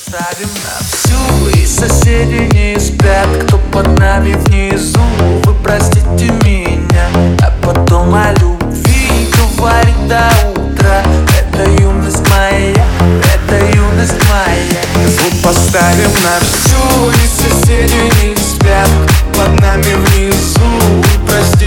поставим на всю, и соседи не спят, кто под нами внизу. Вы простите меня, а потом о любви говорить до утра. Это юность моя, это юность моя. Звук поставим на всю, и соседи не спят, под нами внизу. Вы простите